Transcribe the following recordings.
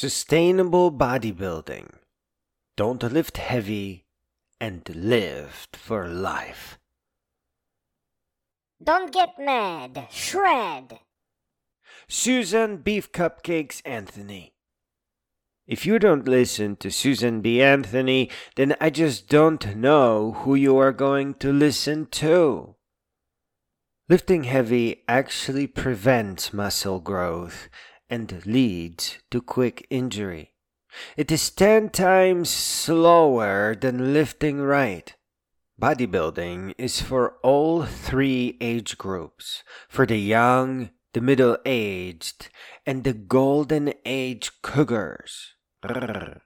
Sustainable bodybuilding. Don't lift heavy and live for life. Don't get mad. Shred. Susan Beef Cupcakes Anthony. If you don't listen to Susan B. Anthony, then I just don't know who you are going to listen to. Lifting heavy actually prevents muscle growth and leads to quick injury. It is 10 times slower than lifting right. Bodybuilding is for all 3 age groups, for the young, the middle-aged, and the golden age cougars. To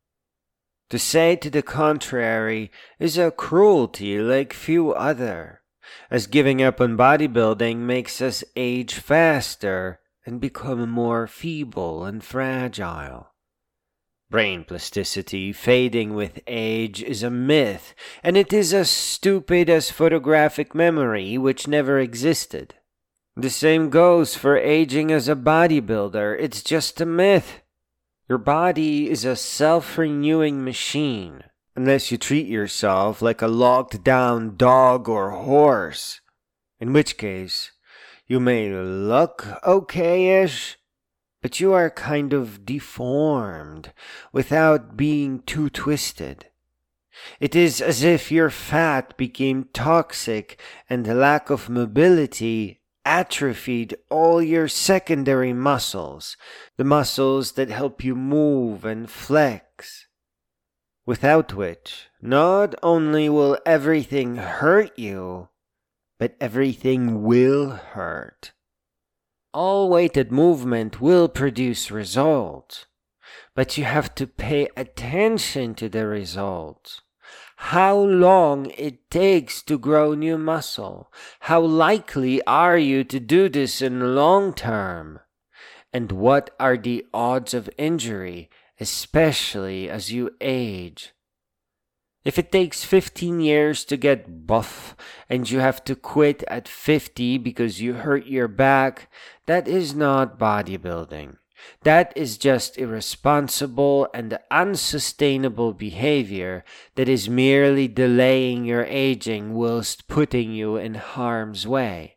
say to the contrary is a cruelty like few other, as giving up on bodybuilding makes us age faster and become more feeble and fragile. Brain plasticity fading with age is a myth, and it is as stupid as photographic memory, which never existed. The same goes for aging as a bodybuilder. It's just a myth. Your body is a self-renewing machine, unless you treat yourself like a locked-down dog or horse, in which case you may look okay-ish, but you are kind of deformed without being too twisted. It is as if your fat became toxic and the lack of mobility atrophied all your secondary muscles, the muscles that help you move and flex. Without which, not only will everything hurt you, but everything will hurt. All weighted movement will produce results, but you have to pay attention to the results. How long it takes to grow new muscle. How likely are you to do this in the long term? And what are the odds of injury, especially as you age? If it takes 15 years to get buff and you have to quit at 50 because you hurt your back, that is not bodybuilding. That is just irresponsible and unsustainable behavior that is merely delaying your aging whilst putting you in harm's way.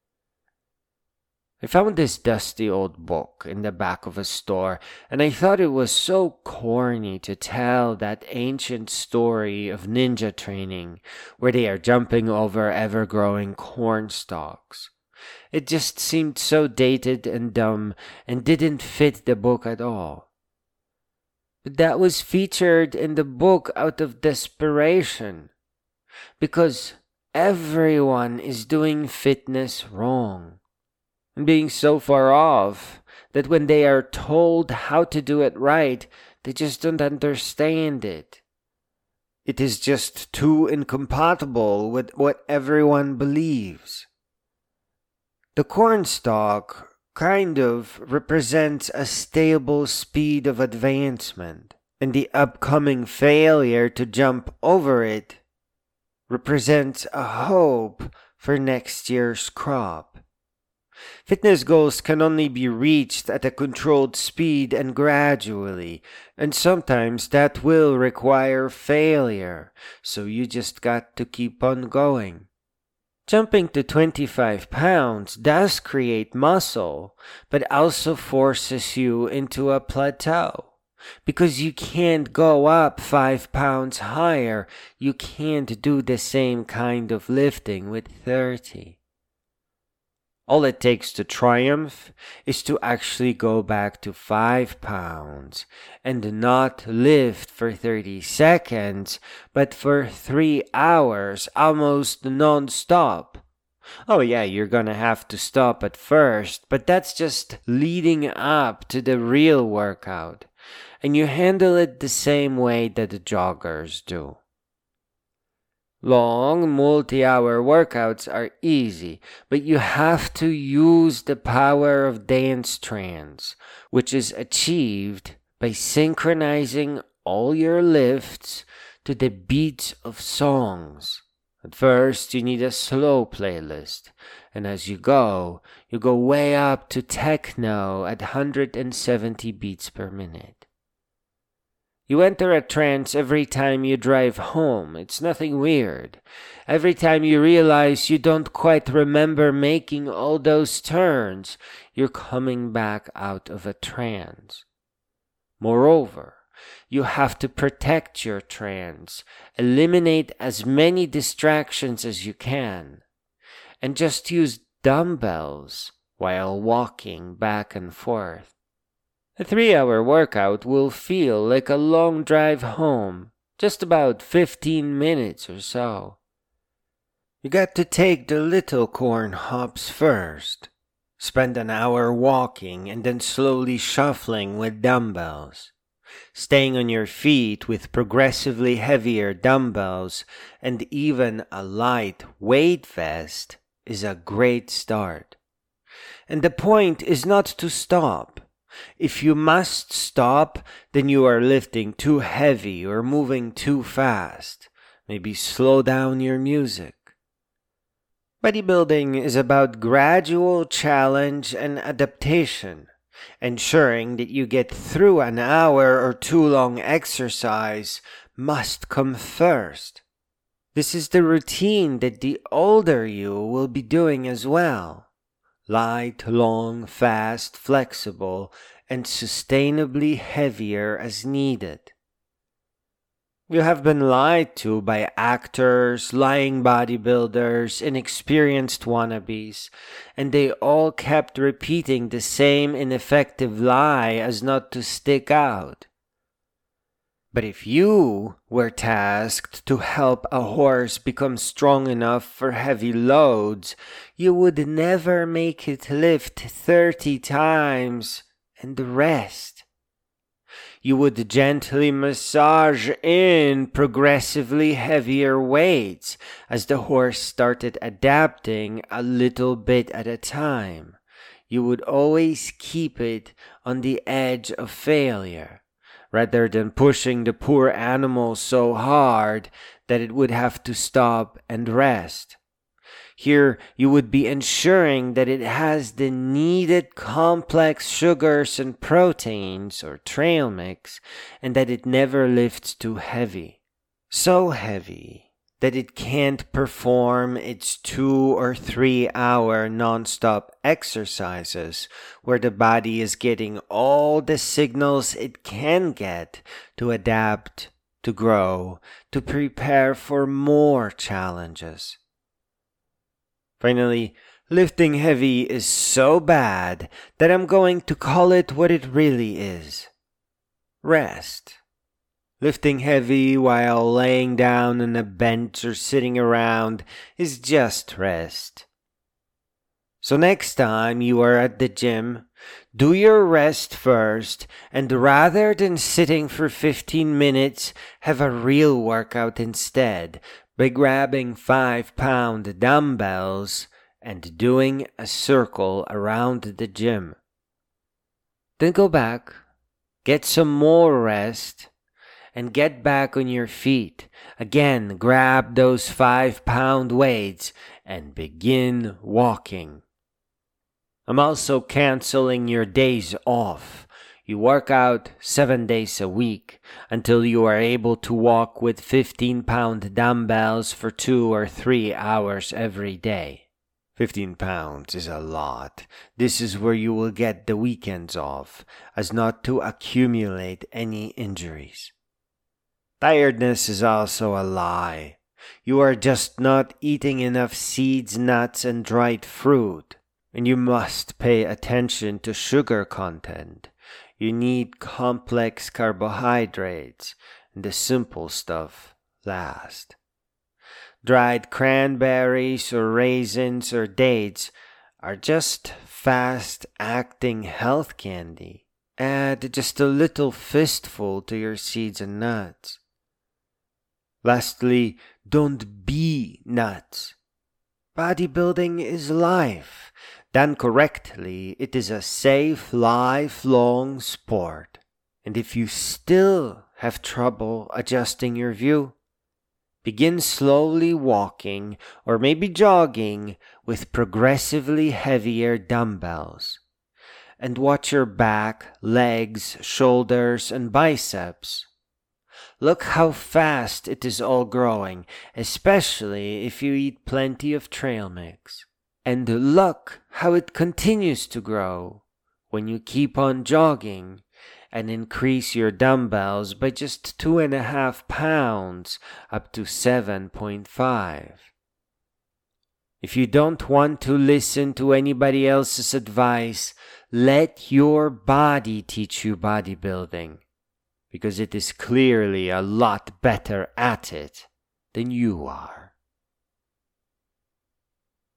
I found this dusty old book in the back of a store, and I thought it was so corny to tell that ancient story of ninja training where they are jumping over ever-growing corn stalks. It just seemed so dated and dumb and didn't fit the book at all. But that was featured in the book out of desperation, because everyone is doing fitness wrong, and being so far off that when they are told how to do it right, they just don't understand it. It is just too incompatible with what everyone believes. The cornstalk kind of represents a stable speed of advancement, and the upcoming failure to jump over it represents a hope for next year's crop. Fitness goals can only be reached at a controlled speed and gradually, and sometimes that will require failure, so you just got to keep on going. Jumping to 25 pounds does create muscle, but also forces you into a plateau. Because you can't go up 5 pounds higher, you can't do the same kind of lifting with 30. All it takes to triumph is to actually go back to 5 pounds and not lift for 30 seconds, but for 3 hours, almost non-stop. Oh yeah, you're gonna have to stop at first, but that's just leading up to the real workout, and you handle it the same way that the joggers do. Long, multi-hour workouts are easy, but you have to use the power of dance trance, which is achieved by synchronizing all your lifts to the beats of songs At first, you need a slow playlist, and as you go way up to techno at 170 beats per minute. You enter a trance every time you drive home. It's nothing weird. Every time you realize you don't quite remember making all those turns, you're coming back out of a trance. Moreover, you have to protect your trance, eliminate as many distractions as you can, and just use dumbbells while walking back and forth. A 3-hour workout will feel like a long drive home, just about 15 minutes or so. You got to take the little corn hops first. Spend an hour walking and then slowly shuffling with dumbbells. Staying on your feet with progressively heavier dumbbells and even a light weight vest is a great start. And the point is not to stop. If you must stop, then you are lifting too heavy or moving too fast. Maybe slow down your music. Bodybuilding is about gradual challenge and adaptation. Ensuring that you get through an hour or too long exercise must come first. This is the routine that the older you will be doing as well. Light, long, fast, flexible, and sustainably heavier as needed. You have been lied to by actors, lying bodybuilders, inexperienced wannabes, and they all kept repeating the same ineffective lie as not to stick out. But if you were tasked to help a horse become strong enough for heavy loads, you would never make it lift 30 times and rest. You would gently massage in progressively heavier weights as the horse started adapting a little bit at a time. You would always keep it on the edge of failure, rather than pushing the poor animal so hard that it would have to stop and rest. Here, you would be ensuring that it has the needed complex sugars and proteins, or trail mix, and that it never lifts too heavy. So heavy that it can't perform its 2 or 3 hour non-stop exercises where the body is getting all the signals it can get to adapt, to grow, to prepare for more challenges. Finally, lifting heavy is so bad that I'm going to call it what it really is. Rest. Lifting heavy while laying down on a bench or sitting around is just rest. So next time you are at the gym, do your rest first, and rather than sitting for 15 minutes, have a real workout instead by grabbing 5-pound dumbbells and doing a circle around the gym. Then go back, get some more rest, and get back on your feet. Again, grab those 5-pound weights and begin walking. I'm also canceling your days off. You work out 7 days a week until you are able to walk with 15-pound dumbbells for 2 or 3 hours every day. 15 pounds is a lot. This is where you will get the weekends off, as not to accumulate any injuries. Tiredness is also a lie. You are just not eating enough seeds, nuts, and dried fruit. And you must pay attention to sugar content. You need complex carbohydrates, and the simple stuff last. Dried cranberries or raisins or dates are just fast-acting health candy. Add just a little fistful to your seeds and nuts. Lastly, don't be nuts. Bodybuilding is life. Done correctly, it is a safe, lifelong sport. And if you still have trouble adjusting your view, Begin slowly walking or maybe jogging with progressively heavier dumbbells. And watch your back, legs, shoulders, and biceps. Look how fast it is all growing, especially if you eat plenty of trail mix. And look how it continues to grow when you keep on jogging and increase your dumbbells by just 2.5 pounds up to 7.5. If you don't want to listen to anybody else's advice, let your body teach you bodybuilding, because it is clearly a lot better at it than you are.